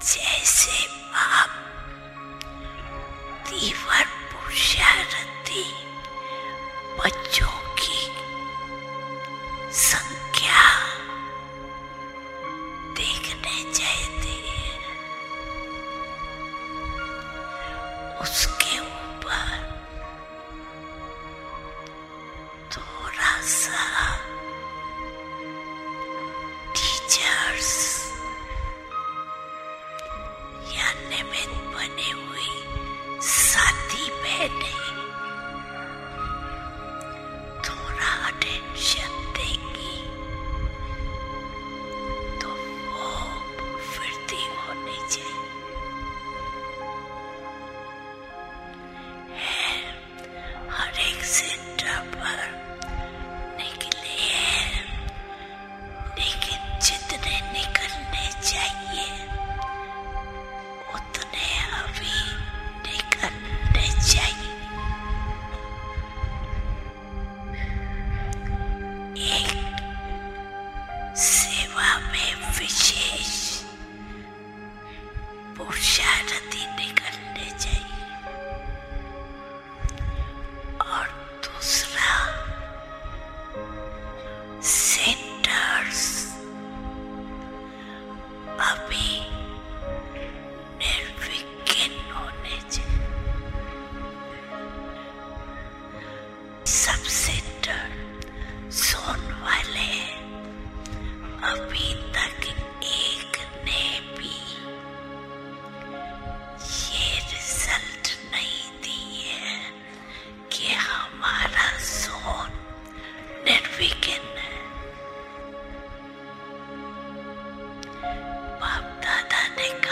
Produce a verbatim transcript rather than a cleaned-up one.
जैसे आप तीव्र पुरुषार्थी बच्चों की संख्या देखने चाहते हैं, उसके ऊपर थोड़ा सा टीचर्स या निमित्त बने हुए साथी बहने थोड़ा अटेंशन देंगी तो वो वृद्धि होनी चाहिए। है हर एक सेंटर पर निकले हैं, लेकिन जितने निकलने चाहिए उतने अभी निकलने चाहिए। एक सेवा में विशेष पुरुषार्थी निकलने चाहिए और दूसरा सेंटर्स अभी निर्विघ्न होने चाहिए। सब सेंटर सोन वाले अभी तक एक ने भी ये रिजल्ट नहीं दी है कि हमारा सोन निर्विघ्न है। बाप दादा ने कहा